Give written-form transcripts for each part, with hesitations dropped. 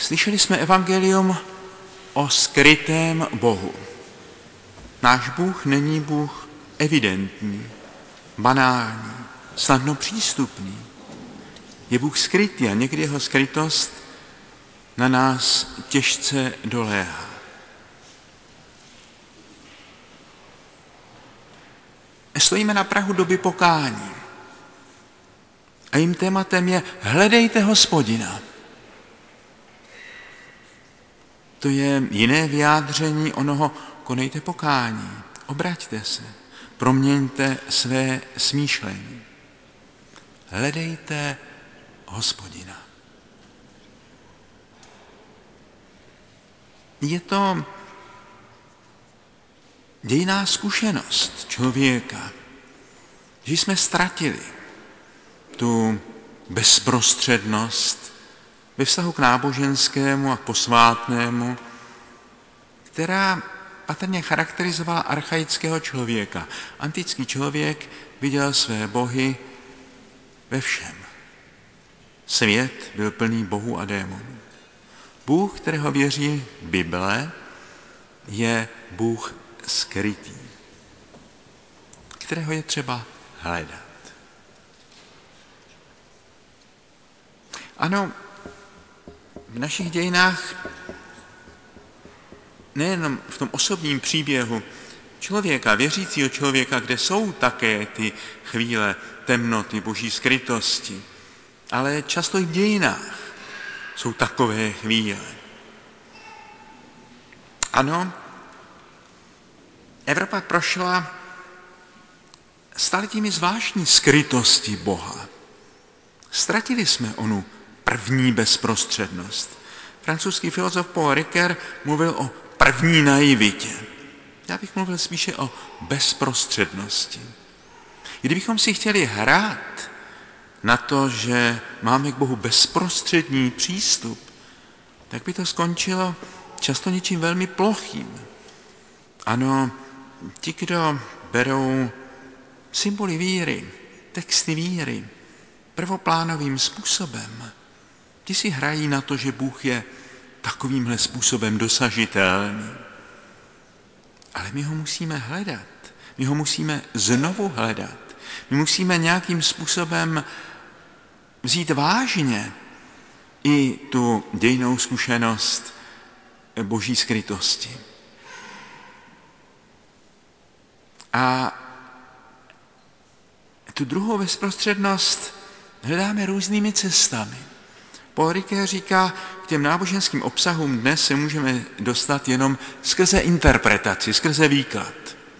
Slyšeli jsme evangelium o skrytém Bohu. Náš Bůh není Bůh evidentní, banální, snadno přístupný. Je Bůh skrytý a někdy jeho skrytost na nás těžce doléhá. Stojíme na prahu doby pokání a jím tématem je hledejte Hospodina. To je jiné vyjádření onoho konejte pokání, obraťte se, proměňte své smýšlení. Hledejte Hospodina. Je to dějinná zkušenost člověka, že jsme ztratili tu bezprostřednost ve vztahu k náboženskému a posvátnému, která patrně charakterizovala archaického člověka. Antický člověk viděl své bohy ve všem. Svět byl plný bohů a démonů. Bůh, kterého věří Bible, je Bůh skrytý, kterého je třeba hledat. Ano, v našich dějinách, nejenom v tom osobním příběhu člověka, věřícího člověka, kde jsou také ty chvíle temnoty, boží skrytosti, ale často i v dějinách jsou takové chvíle. Ano, Evropa prošla staletími zvláštní skrytosti Boha. Ztratili jsme onu první bezprostřednost. Francouzský filozof Paul Ricoeur mluvil o první naivitě. Já bych mluvil spíše o bezprostřednosti. Kdybychom si chtěli hrát na to, že máme k Bohu bezprostřední přístup, tak by to skončilo často něčím velmi plochým. Ano, ti, kdo berou symboly víry, texty víry, prvoplánovým způsobem, ti si hrají na to, že Bůh je takovýmhle způsobem dosažitelný. Ale my ho musíme hledat. My ho musíme znovu hledat. My musíme nějakým způsobem vzít vážně i tu dějinnou zkušenost boží skrytosti. A tu druhou bezprostřednost hledáme různými cestami. Paul Ricoeur říká, k těm náboženským obsahům dnes se můžeme dostat jenom skrze interpretaci, skrze výklad.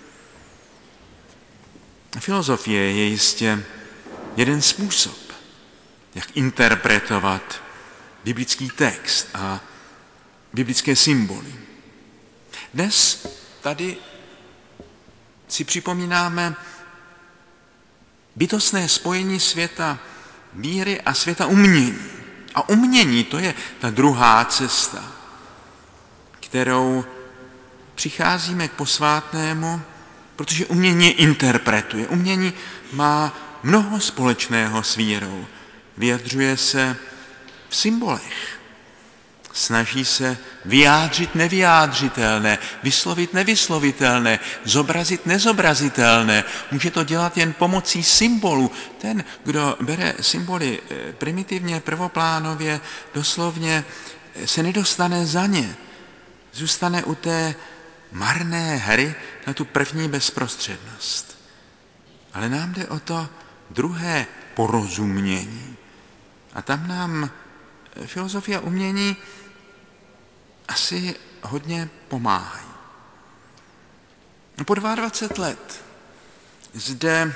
Filozofie je jistě jeden způsob, jak interpretovat biblický text a biblické symboly. Dnes tady si připomínáme bytostné spojení světa víry a světa umění. A umění, to je ta druhá cesta, kterou přicházíme k posvátnému, protože umění interpretuje. Umění má mnoho společného s vírou. Vyjadřuje se v symbolech. Snaží se vyjádřit nevyjádřitelné, vyslovit nevyslovitelné, zobrazit nezobrazitelné. Může to dělat jen pomocí symbolů. Ten, kdo bere symboly primitivně, prvoplánově, doslovně, se nedostane za ně. Zůstane u té marné hry na tu první bezprostřednost. Ale nám jde o to druhé porozumění. A tam nám filozofie umění asi hodně pomáhají. Po 22 let zde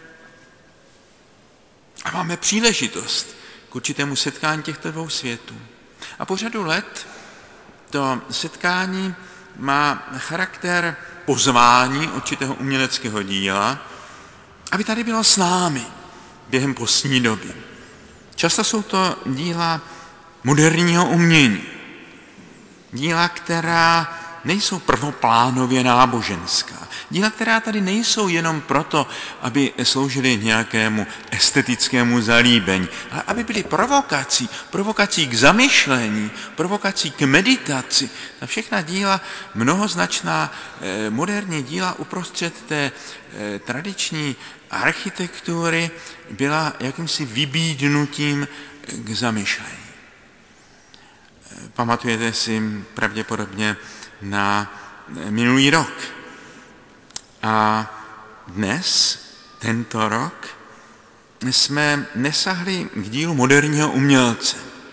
máme příležitost k určitému setkání těchto dvou světů. A po řadu let to setkání má charakter pozvání určitého uměleckého díla, aby tady bylo s námi během postní doby. Často jsou to díla moderního umění. Díla, která nejsou prvoplánově náboženská. Díla, která tady nejsou jenom proto, aby sloužily nějakému estetickému zalíbení, ale aby byly provokací k zamyšlení, provokací k meditaci. Ta všechna díla, mnohoznačná moderní díla uprostřed té tradiční architektury byla jakýmsi vybídnutím k zamyšlení. Pamatujete si pravděpodobně na minulý rok. A dnes, tento rok, jsme nesahli k dílu moderního umělce.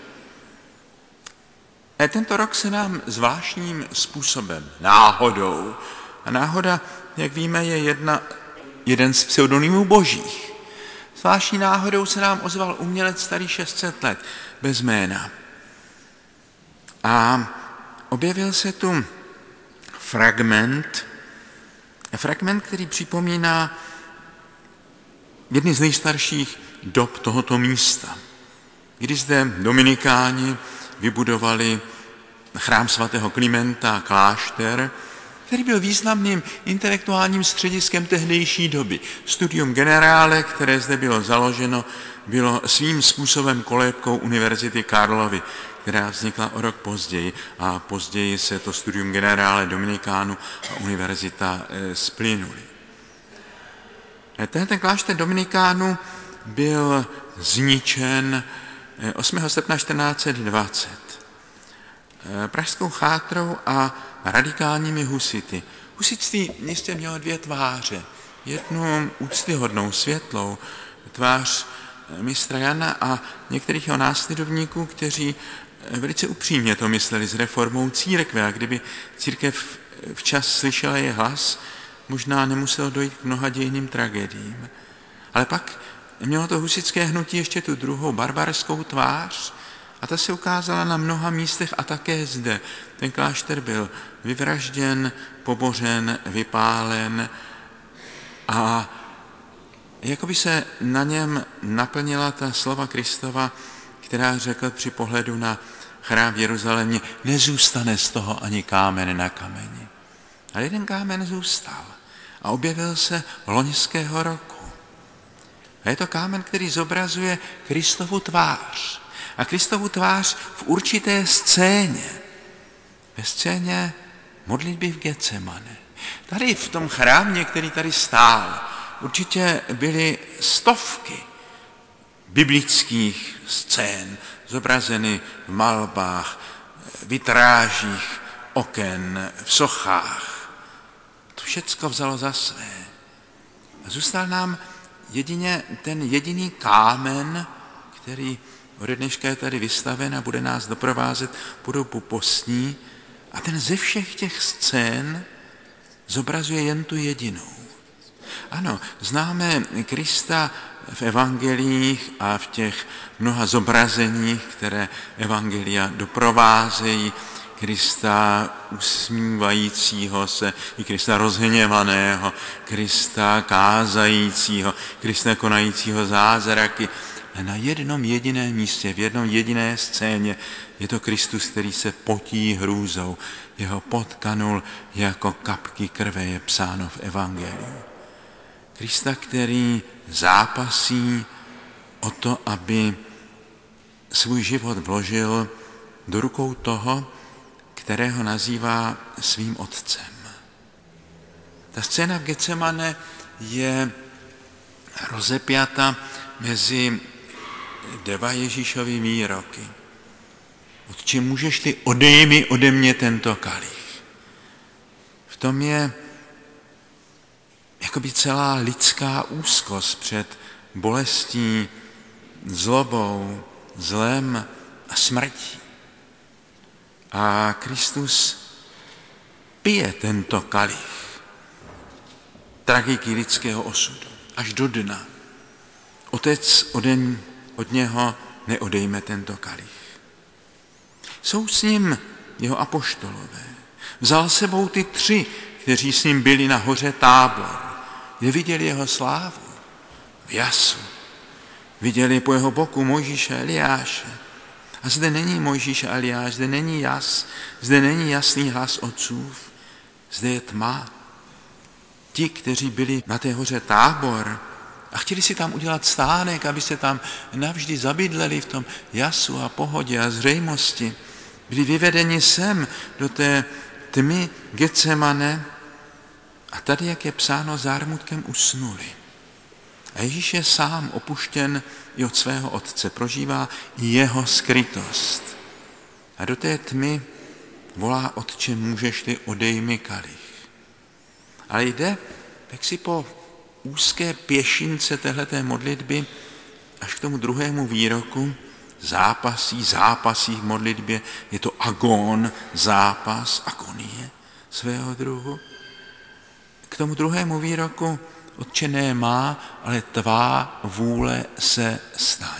A tento rok se nám zvláštním způsobem, náhodou, a náhoda, jak víme, je jeden z pseudonymů božích. Zvláštní náhodou se nám ozval umělec starý 600 let, bez jména. A objevil se tu fragment, který připomíná jedny z nejstarších dob tohoto místa, kdy zde dominikáni vybudovali chrám svatého Klimenta, klášter, který byl významným intelektuálním střediskem tehdejší doby. Studium generále, které zde bylo založeno, bylo svým způsobem kolébkou Univerzity Karlovy, která vznikla o rok později a později se to studium generále Dominikánu a univerzita splynuly. Ten klášter Dominikánu byl zničen 8. srpna 1420 pražskou chátrou a radikálními husity. Husitství jistě mělo dvě tváře. Jednu úctyhodnou, světlou tvář mistra Jana a některých jeho následovníků, kteří velice upřímně to mysleli s reformou církve, a kdyby církev včas slyšela je hlas, možná nemuselo dojít k mnoha dějným tragédiím. Ale pak mělo to husitské hnutí ještě tu druhou barbarskou tvář a ta se ukázala na mnoha místech a také zde. Ten klášter byl vyvražděn, pobořen, vypálen a jakoby se na něm naplnila ta slova Kristova, která řekl při pohledu na chrám v Jeruzalémě, nezůstane z toho ani kámen na kameni. Ale jeden kámen zůstal a objevil se loňského roku. A je to kámen, který zobrazuje Kristovu tvář. A Kristovu tvář v určité scéně. Ve scéně modlitby v Getsemane. Tady v tom chrámě, který tady stál, určitě byly stovky biblických scén, zobrazeny v malbách, vitrážích oken, v sochách. To všecko vzalo za své. A zůstal nám jedině ten jediný kámen, který ode dneška je tady vystaven a bude nás doprovázet po dobu postní. A ten ze všech těch scén zobrazuje jen tu jedinou. Ano, známe Krista v evangeliích a v těch mnoha zobrazeních, které evangelia doprovázejí, Krista usmívajícího se, i Krista rozhněvaného, Krista kázajícího, Krista konajícího zázraky. A na jednom jediném místě, v jednom jediné scéně je to Kristus, který se potí hrůzou. Jeho pot kanul jako kapky krve, je psáno v evangeliu. Krista, který zápasí o to, aby svůj život vložil do rukou toho, kterého nazývá svým otcem. Ta scéna v Getsemane je rozepjata mezi 2 Ježíšovy výroky. Otče, můžeš ty, odejmi ode mě tento kalich. V tom je jakoby celá lidská úzkost před bolestí, zlobou, zlem a smrtí. A Kristus pije tento kalich tragiky lidského osudu až do dna. Otec od něho neodejme tento kalich. Jsou s ním jeho apoštolové. Vzal sebou ty 3, kteří s ním byli na hoře Tábor, kde viděli jeho slávu v jasu. Viděli po jeho boku Mojžíše, Eliáše. A zde není Mojžíš a Eliáš, zde není jasný hlas otcův, zde je tma. Ti, kteří byli na té hoře Tábor a chtěli si tam udělat stánek, aby se tam navždy zabydleli v tom jasu a pohodě a zřejmosti, byli vyvedeni sem do té tmy Getsemane a tady, jak je psáno, zármutkem usnuli. A Ježíš je sám opuštěn i od svého otce, prožívá i jeho skrytost. A do té tmy volá: Otče, můžeš-li, odej mi kalich. Ale jde tak si po úzké pěšince téhleté modlitby až k tomu druhému výroku, zápasí v modlitbě, je to agón, zápas, agonie svého druhu. K tomu druhému výroku: Otče, ne má, ale tvá vůle se staň.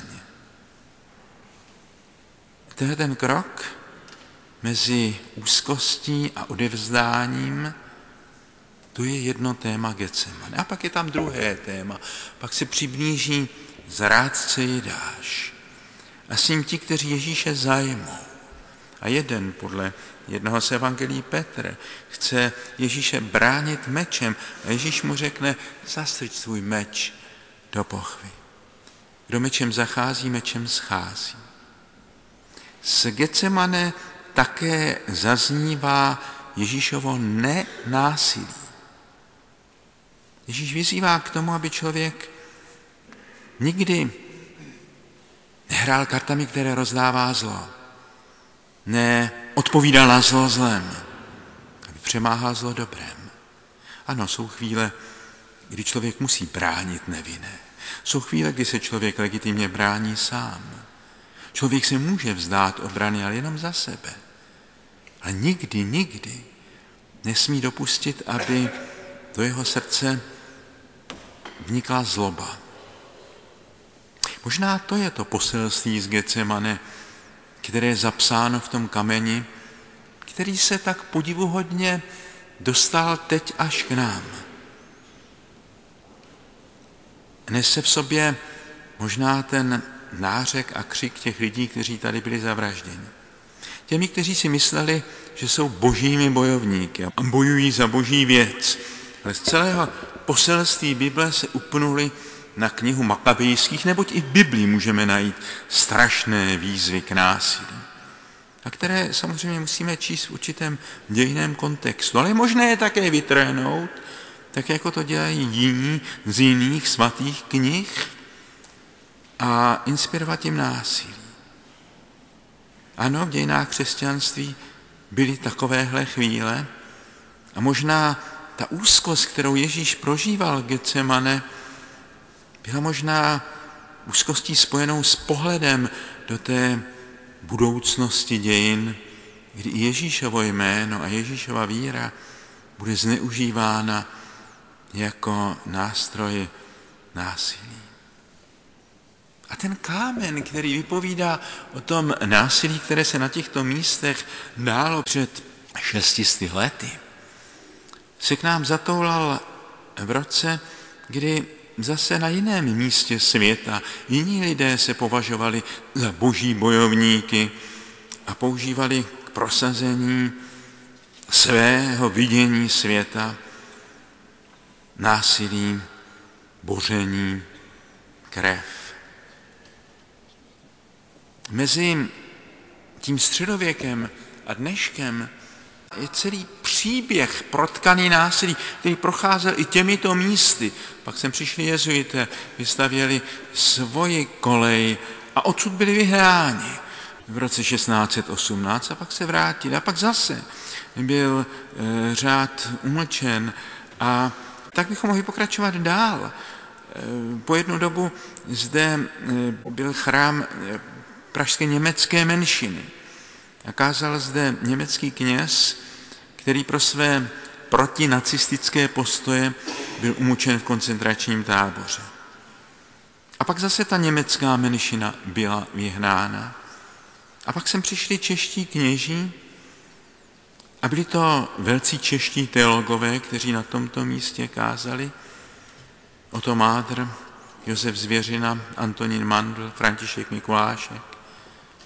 Tenhle ten krok mezi úzkostí a odevzdáním, to je jedno téma Getsemane. A pak je tam druhé téma. Pak se přiblíží zrádce Jidáš. A s ním ti, kteří Ježíše zajmou. A jeden, podle jednoho z evangelií Petr, chce Ježíše bránit mečem. A Ježíš mu řekne: zastrč svůj meč do pochvy. Kdo mečem zachází, mečem schází. Z Getsemane také zaznívá Ježíšovo nenásilí. Ježíš vyzývá k tomu, aby člověk nikdy nehrál kartami, které rozdává zlo. Neodpovídal na zlo zlem, aby přemáhal zlo dobrem. Ano, jsou chvíle, kdy člověk musí bránit nevinné. Jsou chvíle, kdy se člověk legitimně brání sám. Člověk se může vzdát obrany, ale jenom za sebe. Ale nikdy nesmí dopustit, aby do jeho srdce vnikla zloba. Možná to je to poselství z Getsemane, které je zapsáno v tom kameni, který se tak podivuhodně dostal teď až k nám. Nese v sobě možná ten nářek a křik těch lidí, kteří tady byli zavražděni. Těmi, kteří si mysleli, že jsou božími bojovníky a bojují za boží věc. Ale z celého poselství Bible se upnuli na knihu Makabejských, neboť i v Biblii můžeme najít strašné výzvy k násilí. A které samozřejmě musíme číst v určitém dějinném kontextu. Ale je možné je také vytrénout, tak jako to dělají jiní z jiných svatých knih, a inspirovat tím násilí. Ano, v dějinách křesťanství byly takovéhle chvíle a možná ta úzkost, kterou Ježíš prožíval v Getsemane, byla možná úzkostí spojenou s pohledem do té budoucnosti dějin, kdy i Ježíšovo jméno a Ježíšova víra bude zneužívána jako nástroj násilí. A ten kámen, který vypovídá o tom násilí, které se na těchto místech dálo před 600 lety, se k nám zatoulal v roce, kdy zase na jiném místě světa jiní lidé se považovali za boží bojovníky a používali k prosazení svého vidění světa násilí, boření, krev. Mezi tím středověkem a dneškem je celý příběh protkaný násilí, který procházel i těmito místy. Pak sem přišli jezuité, vystavěli svoji kolej a odsud byli vyhnáni v roce 1618 a pak se vrátili. A pak zase byl řád umlčen a tak bychom mohli pokračovat dál. Po jednu dobu zde byl chrám pražské německé menšiny. A kázal zde německý kněz, který pro své protinacistické postoje byl umučen v koncentračním táboře. A pak zase ta německá menšina byla vyhnána. A pak sem přišli čeští kněží a byli to velcí čeští teologové, kteří na tomto místě kázali. Otto Mádr, Josef Zvěřina, Antonín Mandl, František Mikulášek. A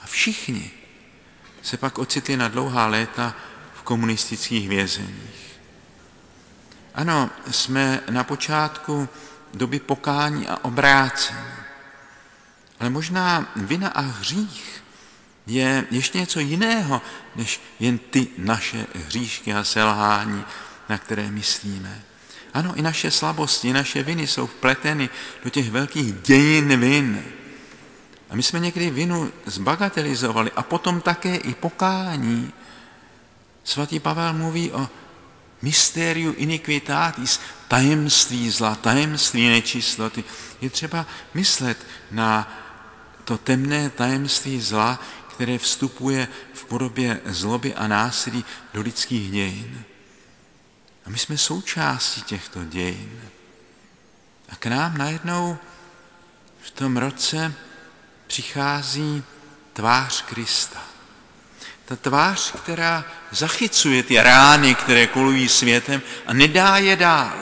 všichni se pak ocitli na dlouhá léta v komunistických vězeních. Ano, jsme na počátku doby pokání a obrácení, ale možná vina a hřích je ještě něco jiného, než jen ty naše hříšky a selhání, na které myslíme. Ano, i naše slabosti, i naše viny jsou vpleteny do těch velkých dějin vin. A my jsme někdy vinu zbagatelizovali a potom také i pokání. Svatý Pavel mluví o mysteriu iniquitatis, tajemství zla, tajemství nečistoty. Je třeba myslet na to temné tajemství zla, které vstupuje v podobě zloby a násilí do lidských dějin. A my jsme součástí těchto dějin. A k nám najednou v tom roce přichází tvář Krista. Ta tvář, která zachycuje ty rány, které kolují světem a nedá je dál.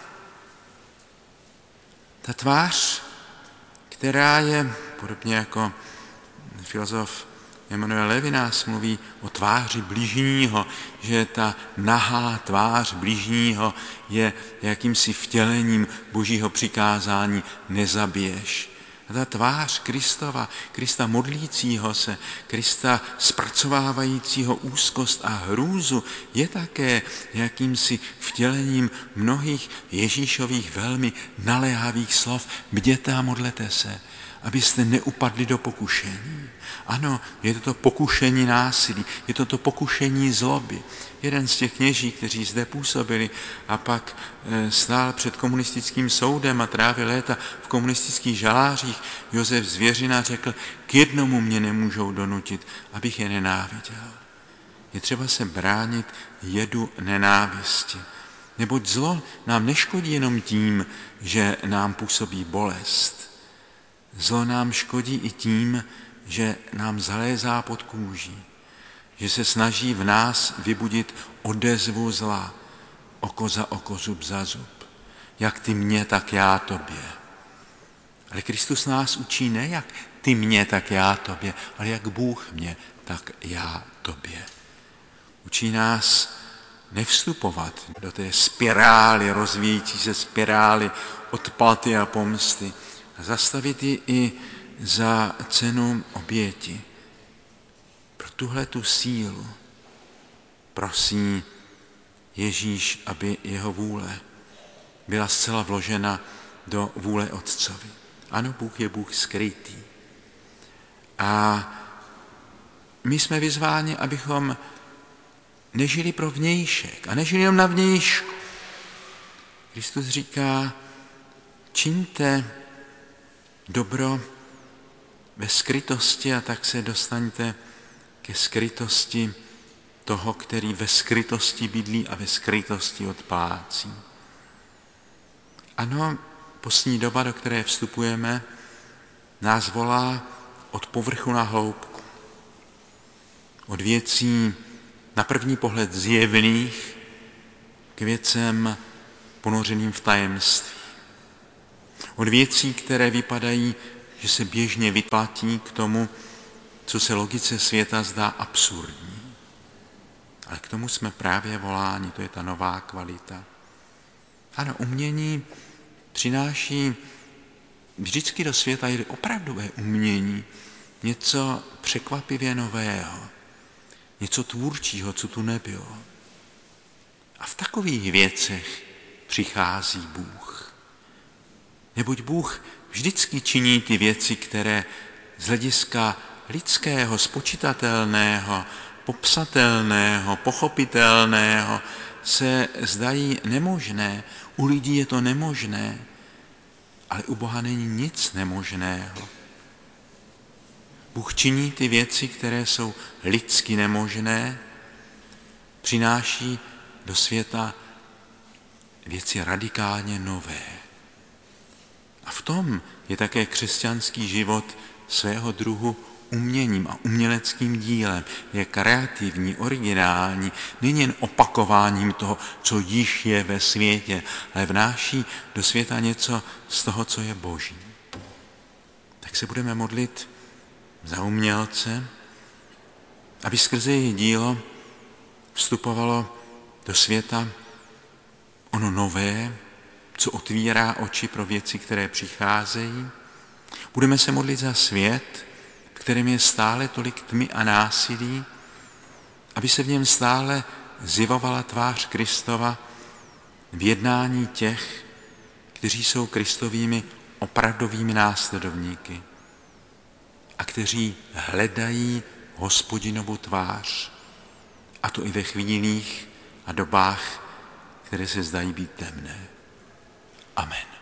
Ta tvář, která je, podobně jako filozof Emanuel Levinas mluví o tváři bližního, že ta nahá tvář bližního je jakýmsi vtělením Božího přikázání nezabiješ. A ta tvář Kristova, Krista modlícího se, Krista zpracovávajícího úzkost a hrůzu, je také jakýmsi vtělením mnohých Ježíšových velmi naléhavých slov. Bděte a modlete se, abyste neupadli do pokušení. Ano, je to pokušení násilí, je to pokušení zloby. Jeden z těch kněží, kteří zde působili a pak stál před komunistickým soudem a trávil léta v komunistických žalářích, Josef Zvěřina řekl, k jednomu mě nemůžou donutit, abych je nenáviděl. Je třeba se bránit jedu nenávisti. Neboť zlo nám neškodí jenom tím, že nám působí bolest. Zlo nám škodí i tím, že nám zalézá pod kůží, že se snaží v nás vybudit odezvu zla, oko za oko, zub za zub. Jak ty mě, tak já tobě. Ale Kristus nás učí ne jak ty mě, tak já tobě, ale jak Bůh mě, tak já tobě. Učí nás nevstupovat do té spirály, rozvíjící se spirály odplaty a pomsty, a zastavit ji i za cenu oběti. Pro tuhle tu sílu prosí Ježíš, aby jeho vůle byla zcela vložena do vůle Otcovi. Ano, Bůh je Bůh skrytý. A my jsme vyzváni, abychom nežili pro vnějšek a nežili jenom na vnějšku. Kristus říká, čiňte dobro ve skrytosti a tak se dostaňte ke skrytosti toho, který ve skrytosti bydlí a ve skrytosti odplácí. Ano, postní doba, do které vstupujeme, nás volá od povrchu na hloubku. Od věcí na první pohled zjevných k věcem ponořeným v tajemství. Od věcí, které vypadají, že se běžně vyplatí k tomu, co se logice světa zdá absurdní. Ale k tomu jsme právě voláni, to je ta nová kvalita. Ano, umění přináší vždycky do světa je opravdové umění, něco překvapivě nového, něco tvůrčího, co tu nebylo. A v takových věcech přichází Bůh. Neboť Bůh vždycky činí ty věci, které z hlediska lidského, spočitatelného, popsatelného, pochopitelného se zdají nemožné. U lidí je to nemožné, ale u Boha není nic nemožného. Bůh činí ty věci, které jsou lidsky nemožné, přináší do světa věci radikálně nové. A v tom je také křesťanský život svého druhu uměním a uměleckým dílem. Je kreativní, originální, není jen opakováním toho, co již je ve světě, ale vnáší do světa něco z toho, co je Boží. Tak se budeme modlit za umělce, aby skrze jejich dílo vstupovalo do světa ono nové, co otvírá oči pro věci, které přicházejí. Budeme se modlit za svět, v kterém je stále tolik tmy a násilí, aby se v něm stále zjevovala tvář Kristova v jednání těch, kteří jsou Kristovými opravdovými následovníky a kteří hledají Hospodinovu tvář, a to i ve chvílích a dobách, které se zdají být temné. Amen.